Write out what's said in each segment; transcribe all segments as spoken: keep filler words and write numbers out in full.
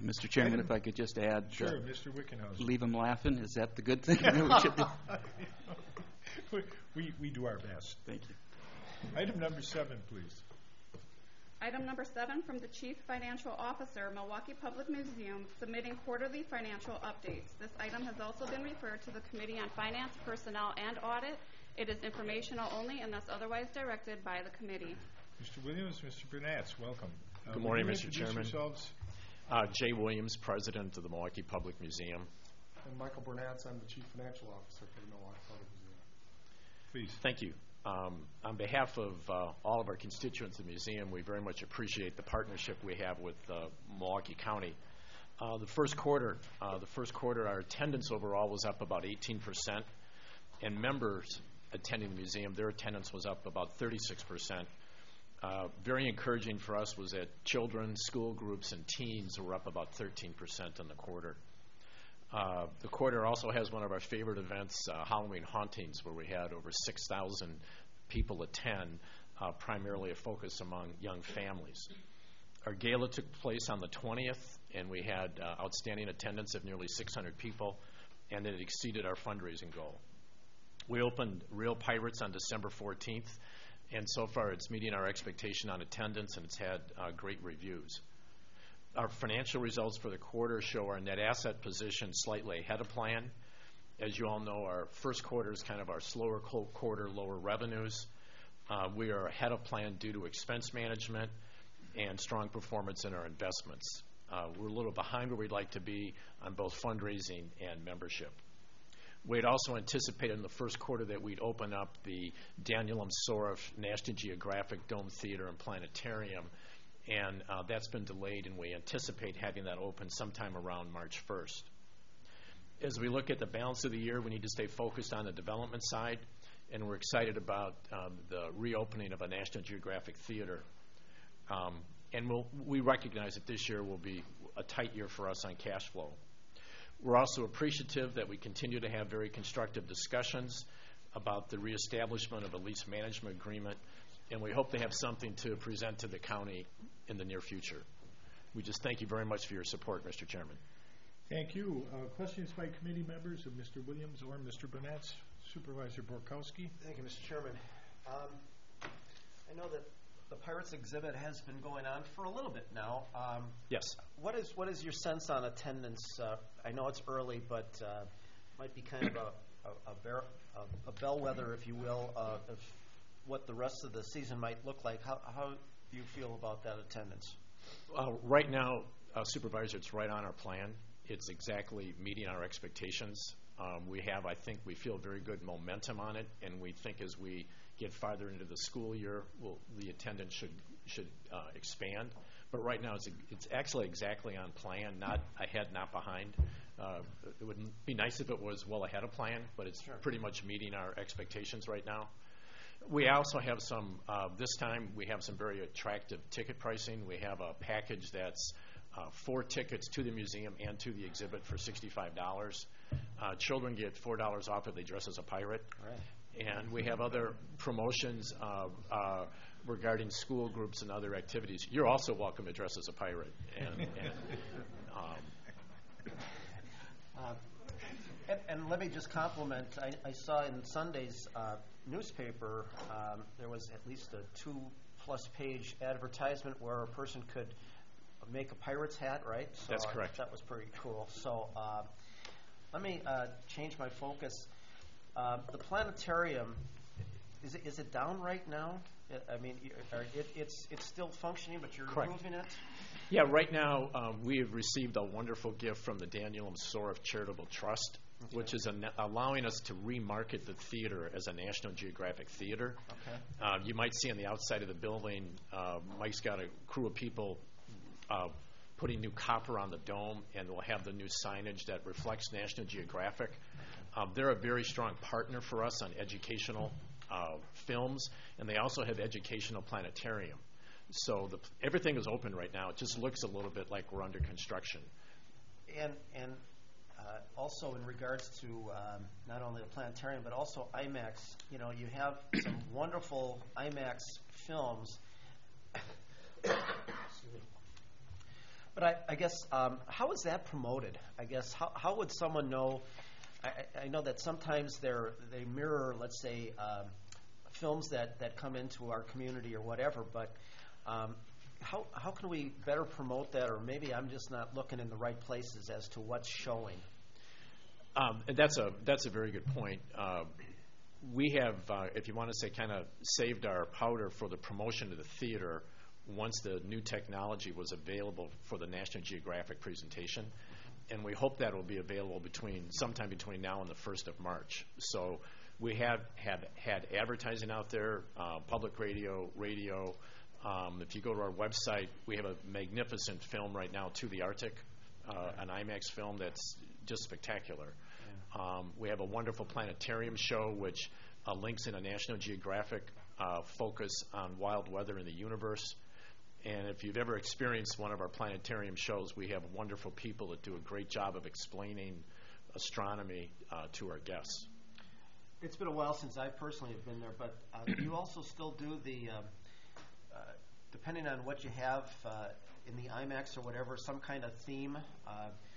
Mister Chairman, if I could just add, Sure, uh, Mister Wickenhausen. leave them laughing. Is that the good thing that we should do? we, we do our best. Thank you. Item number seven, please. Item number seven from the Chief Financial Officer, Milwaukee Public Museum, submitting quarterly financial updates. This item has also been referred to the Committee on Finance, Personnel, and Audit. It is informational only unless otherwise directed by the committee. Mister Williams, Mister Burnett, welcome. Uh, Good morning, would you Mister introduce Chairman. Yourselves? Uh, Jay Williams, President of the Milwaukee Public Museum. And Michael Burnett, I'm the Chief Financial Officer for the Milwaukee Public Museum. Please. Thank you. Um, on behalf of uh, all of our constituents in the museum, we very much appreciate the partnership we have with uh, Milwaukee County. Uh, the first quarter, uh, the first quarter, our attendance overall was up about eighteen percent, and members attending the museum, their attendance was up about thirty-six percent. Uh, very encouraging for us was that children, school groups, and teens were up about thirteen percent in the quarter. Uh, the quarter also has one of our favorite events, uh, Halloween Hauntings, where we had over six thousand people attend, uh, primarily a focus among young families. Our gala took place on the twentieth, and we had uh, outstanding attendance of nearly six hundred people, and it exceeded our fundraising goal. We opened Real Pirates on December fourteenth, and so far it's meeting our expectation on attendance, and it's had uh, great reviews. Our financial results for the quarter show our net asset position slightly ahead of plan. As you all know, our first quarter is kind of our slower quarter, lower revenues. Uh, we are ahead of plan due to expense management and strong performance in our investments. Uh, we're a little behind where we'd like to be on both fundraising and membership. We had also anticipated in the first quarter that we'd open up the Daniel M. Soref National Geographic Dome Theater and Planetarium, and uh, that's been delayed, and we anticipate having that open sometime around March first. As we look at the balance of the year, we need to stay focused on the development side, and we're excited about um, the reopening of a National Geographic Theater. Um, and we'll, we recognize that this year will be a tight year for us on cash flow. We're also appreciative that we continue to have very constructive discussions about the reestablishment of a lease management agreement, and we hope to have something to present to the county in the near future. We just thank you very much for your support, Mister Chairman. Thank you. Uh, questions by committee members of Mister Williams or Mister Burnett? Supervisor Borkowski. Thank you, Mister Chairman. Um, I know that the Pirates exhibit has been going on for a little bit now. Um, yes. What is what is your sense on attendance? Uh, I know it's early, but uh, might be kind of a, a, a, bear, a, a bellwether, if you will, uh, of what the rest of the season might look like. How, how do you feel about that attendance? Uh, right now, uh, Supervisor, it's right on our plan. It's exactly meeting our expectations. Um, we have, I think, we feel very good momentum on it, and we think as we get farther into the school year, we'll, the attendance should should uh, expand. But right now, it's it's actually exactly on plan, not ahead, not behind. Uh, it would be nice if it was well ahead of plan, but it's Sure. pretty much meeting our expectations right now. We also have some, uh, this time, we have some very attractive ticket pricing. We have a package that's uh, four tickets to the museum and to the exhibit for sixty-five dollars. Uh, children get four dollars off if they dress as a pirate. All right. And we have other promotions uh, uh, regarding school groups and other activities. You're also welcome to dress as a pirate. And, and, um, Uh, and, and let me just compliment, I, I saw in Sunday's uh, newspaper, um, there was at least a two-plus page advertisement where a person could make a pirate's hat, right? So That's correct. That was pretty cool. So uh, let me uh, change my focus. Uh, the planetarium, is it, is it down right now? I mean, it, it's, it's still functioning, but you're Correct. improving it? Yeah, right now um, we have received a wonderful gift from the Daniel M. Soref Charitable Trust, Okay. which is an, allowing us to remarket the theater as a National Geographic theater. Okay. Uh, you might see on the outside of the building, uh, Mike's got a crew of people uh, putting new copper on the dome, and we'll have the new signage that reflects National Geographic. Um, they're a very strong partner for us on educational uh, films, and they also have educational planetarium. So the, everything is open right now. It just looks a little bit like we're under construction. And and uh, also in regards to um, not only the planetarium but also IMAX, you know, you have some wonderful IMAX films. Excuse me. But I, I guess, um, how is that promoted? I guess, how, how would someone know? I, I I know that sometimes they're, they mirror, let's say, um, films that, that come into our community or whatever, but um, how, how can we better promote that? Or maybe I'm just not looking in the right places as to what's showing. Um, and that's a that's a very good point. Uh, we have, uh, if you want to say, kind of saved our powder for the promotion of the theater once the new technology was available for the National Geographic presentation, and we hope that will be available between sometime between now and the first of March. So we have have had advertising out there, uh, public radio, radio. Um, if you go to our website, we have a magnificent film right now, To the Arctic, uh, an IMAX film that's just spectacular. Um, we have a wonderful planetarium show which uh, links in a National Geographic uh, focus on wild weather in the universe. And if you've ever experienced one of our planetarium shows, we have wonderful people that do a great job of explaining astronomy uh, to our guests. It's been a while since I personally have been there, but uh, do you also still do the, um, uh, depending on what you have uh, in the IMAX or whatever, some kind of theme? Uh,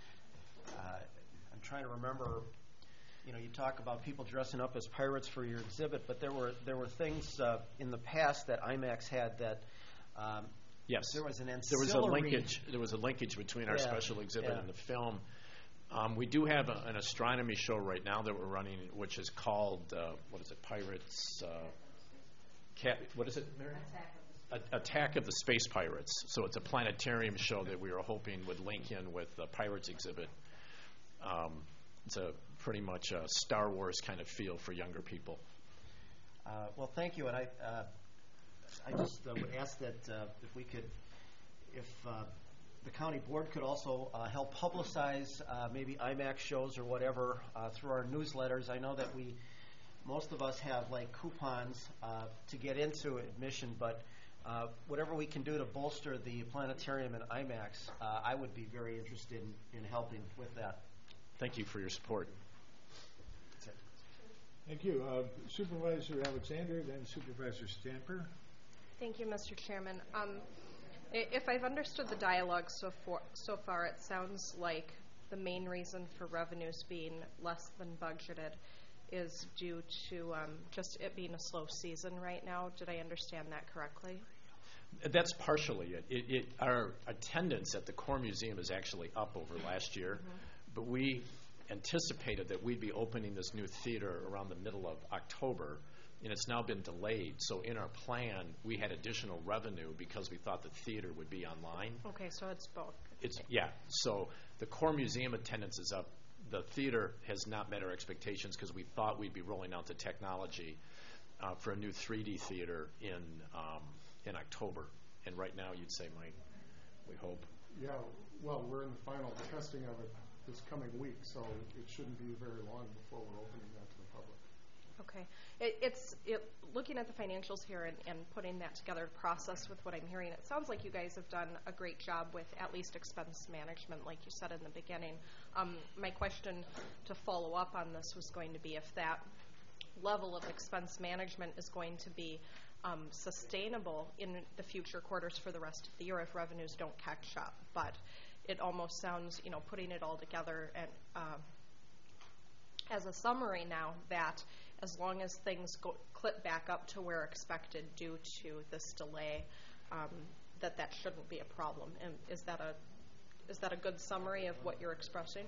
uh, I'm trying to remember, you know, you talk about people dressing up as pirates for your exhibit, but there were there were things uh, in the past that IMAX had that um, yes, there was an there was a linkage. There was a linkage between our yeah, special exhibit yeah. and the film. Um, we do have a, an astronomy show right now that we're running, which is called uh, what is it? Pirates. Uh, cat, what is it, Mary? Attack of, the Attack of the Space Pirates. So it's a planetarium show that we were hoping would link in with the Pirates exhibit. Um, it's a pretty much a Star Wars kind of feel for younger people. Uh, well, thank you, and I uh, I just uh, would ask that uh, if we could, if uh, the county board could also uh, help publicize uh, maybe IMAX shows or whatever uh, through our newsletters. I know that we, most of us have like coupons uh, to get into admission, but uh, whatever we can do to bolster the planetarium and IMAX, uh, I would be very interested in, in helping with that. Thank you for your support. That's it. Thank you. Uh, Supervisor Alexander, then Supervisor Stamper. Thank you, Mister Chairman. Um, i- if I've understood the dialogue so, for, so far, it sounds like the main reason for revenues being less than budgeted is due to um, just it being a slow season right now. Did I understand that correctly? That's partially it. It, it. Our attendance at the Core Museum is actually up over last year, mm-hmm. but we anticipated that we'd be opening this new theater around the middle of October, and it's now been delayed. So in our plan, we had additional revenue because we thought the theater would be online. Okay, so it's both. It's yeah. So the Core Museum attendance is up. The theater has not met our expectations because we thought we'd be rolling out the technology uh, for a new three D theater in um, in October. And right now, you'd say, Mike, we hope. Yeah, well, we're in the final testing of it this coming week, so it shouldn't be very long before we're opening that to the public. Okay. It, it's it, looking at the financials here and, and putting that together process with what I'm hearing, it sounds like you guys have done a great job with at least expense management, like you said in the beginning. Um, my question to follow up on this was going to be if that level of expense management is going to be um, sustainable in the future quarters for the rest of the year if revenues don't catch up. But it almost sounds, you know, putting it all together and uh, as a summary now that as long as things go, clip back up to where expected due to this delay, um, that that shouldn't be a problem. And is that a is that a good summary of what you're expressing?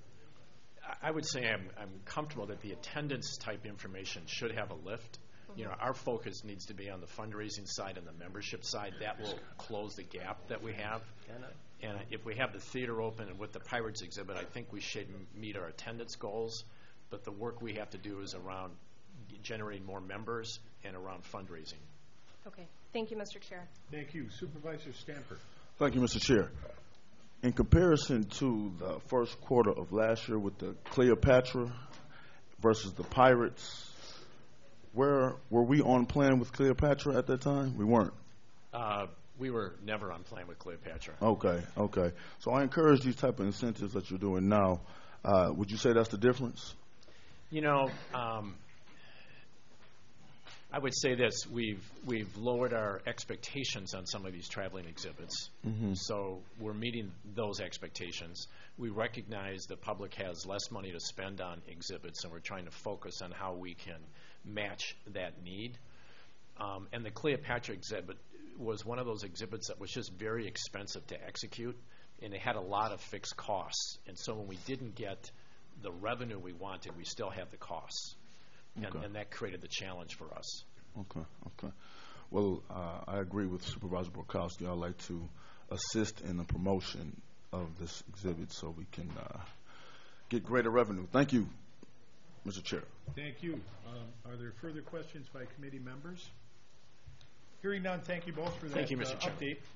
I would say I'm, I'm comfortable that the attendance type information should have a lift. Mm-hmm. You know, our focus needs to be on the fundraising side and the membership side. That will close the gap that we have. And if we have the theater open and with the Pirates exhibit, I think we should m- meet our attendance goals. But the work we have to do is around generating more members and around fundraising. Okay. Thank you, Mister Chair. Thank you. Supervisor Stamper. Thank you, Mister Chair. In comparison to the first quarter of last year with the Cleopatra versus the Pirates, where were we on plan with Cleopatra at that time? We weren't. Uh, we were never on plan with Cleopatra. Okay, okay. So I encourage these type of incentives that you're doing now. Uh, would you say that's the difference? You know, um, I would say this, we've, we've lowered our expectations on some of these traveling exhibits. So we're meeting those expectations. We recognize the public has less money to spend on exhibits, and we're trying to focus on how we can match that need. Um, and the Cleopatra exhibit was one of those exhibits that was just very expensive to execute, and it had a lot of fixed costs. And so when we didn't get the revenue we wanted, we still had the costs. And, Okay. and that created the challenge for us. Okay, okay. Well, uh, I agree with Supervisor Borkowski. I'd like to assist in the promotion of this exhibit so we can uh, get greater revenue. Thank you, Mister Chair. Thank you. Um, Are there further questions by committee members? Hearing none, thank you both for that Thank you, Mister uh, Chairman. update.